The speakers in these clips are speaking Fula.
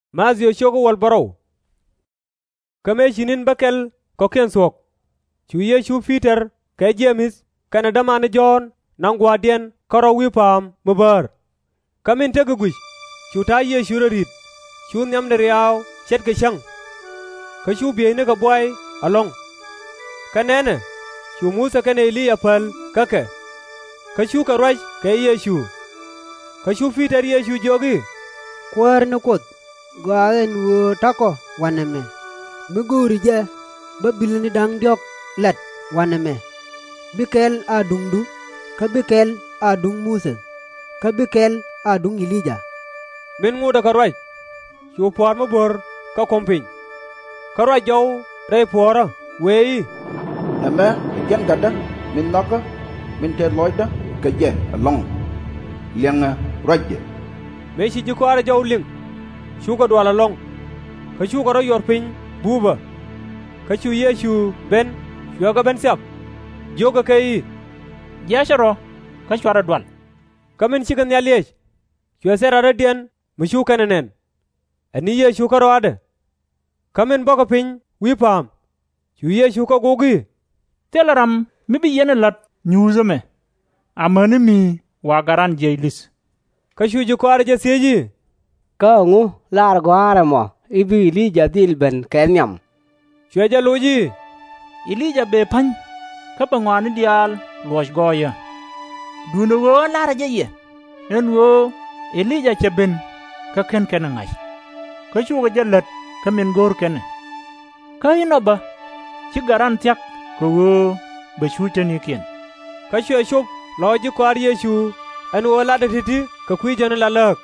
Mazio shogo wal baro. Kame shinin bakel ko ken sok. Chu Yesu Peter ke James kana damane John nangwa dien karo wipam mubar. Kamin tegugush. Chu ta Yesu rit. Chu nyam de riao chet ke chang. Ka chu biye ne ka boy along. Kanene chu Musa kane Eli apal kake. Ka chu ka raj ke Yesu. Ka chu Peter Yesu jogi. Kwar ne kot gwaen wo tako waneme. Muguri je babilni dang diok let waneme. Bikel adungdu ka bikel adung Musa. Ka bikel adung Elijah. Min nguda ka raj. Chu por mabor ka kompin. Ka raj jaw re pora wei. Eme ken gada min naka min ter loida ka je along. Lianga raj. Me shi jikwara jaw ling. Chu ka dwala long. Ka chu ka ro yor pin buba. Ka chu Yesu ben yoga ben siap. Joga kai. Yasharo ka chwara dwal. Kamin chikan yaliech. Chu sera radian mushu kananen. Ani Yesu ka ro ade. Kamin boka pin wipam. Chu Yesu ka gogi. Telaram mi bi yene lat nyuzame. Amani mi wagaran jailis. Ka chu jikwara je seji. Ka ngu lar gwara mo ibi Elijah dil ben kenyam. Chu ja loji. Elijah be pan ka pangwani dial losh goya. Duno wo lara jaye. En wo Elijah cheben ka ken ngai. Ka chu ga jalat ka men gor ken. Ka inoba chi garan tiak ko wo be chutani ken. Ka chu shop loji kwar Yesu an wo la de titi ka kui jana la lak.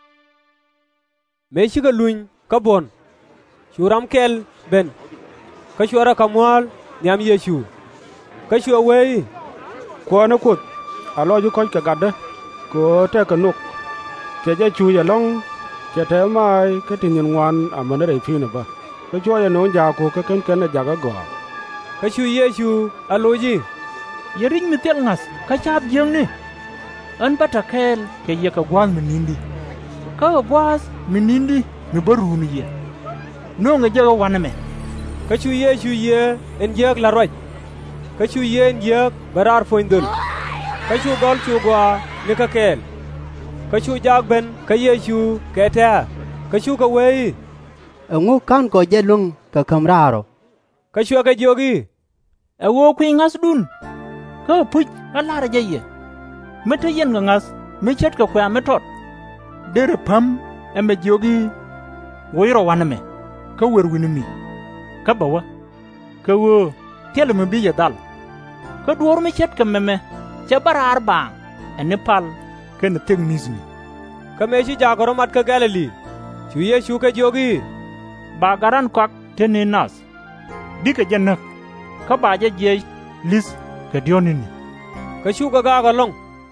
Me shi ga luny ka bon. Churam kel ben. Ka chu ara kamwal nyam Yesu. Ka chu wei. Ko na kut aloju ko ka gadde ko te ka nuk. Te je chu ya long te te mai ka tin wan amana re fi na ba. Ka chu ya no ja ko ka ken na ja ga go. Ka chu Yesu aloji. Yerin mi tel ngas ka chap jeng ni. An patakel ke ye ka gwan minindi. Ka gwas minindi mi baru ni ye. No nga jaga waname. Ka chu Yesu ye en jeg la roj. Ka chu ye en jeg barar foindul. Ka chu gol chu gwa ni ka kel. Ka chu jag ben ka Yesu ke ta. Ka chu ka wei. Ngu kan ko jelung ka kamraro. Ka chu ka jogi. Ewo kwi ngas dun. Ka puj alara jaye. Mete yen nga ngas me chet ka kwa metot. Dere pam eme jogi woiro waname. Ka werwini mi. Ka bawa. Ka wo tele me biya dal. Ka duwar me chet ka meme. Cha barar bang. Ene pal ka ne teg nizni. Ka meshi jagoro mat ka Galilee. Chu Yesu ka jogi. Bagaran kwak tene nas. Dika janak. Ka baja jej lis ka dionini. Ka chu ka gaga long.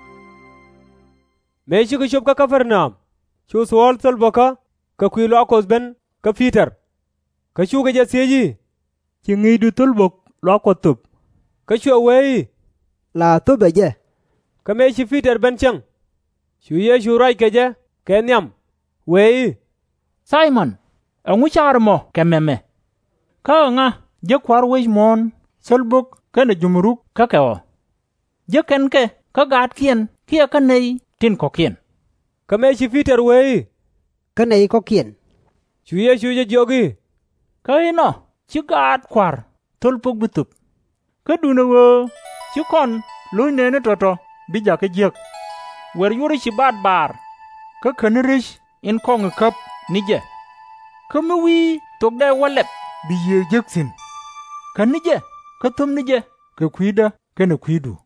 Meshi ka shub ka Kafarnaum. Chu swal sal boka ka kwilo akos ben ka Peter. Ka chu ka jaseji. Chingi du tulbok lo kotup. Ka chu wei. La tube je. Ka meshi Peter ben chang. Chu Yesu rai ka je kenyam. Wei. Simon, angu char mo kememe. Ka nga je kwar wei mon sulbok ka na jumruk ka kawo. Je ken ke ka gat kien kia ka nei tin ko kien. Ka meshi Peter wei. Ka nei ko kien. Chu Yesu je jogi. Ka ino chi gat kwar tulpuk butup. Ka duna wo chi kon lui nene toto bija ka jek. Wer yuri chi bad bar. Ka kanirish in kong kap nije. Ka mewi tok de walep biye jeksin. Ka nije ka tum nije ka kwida ka na kwidu.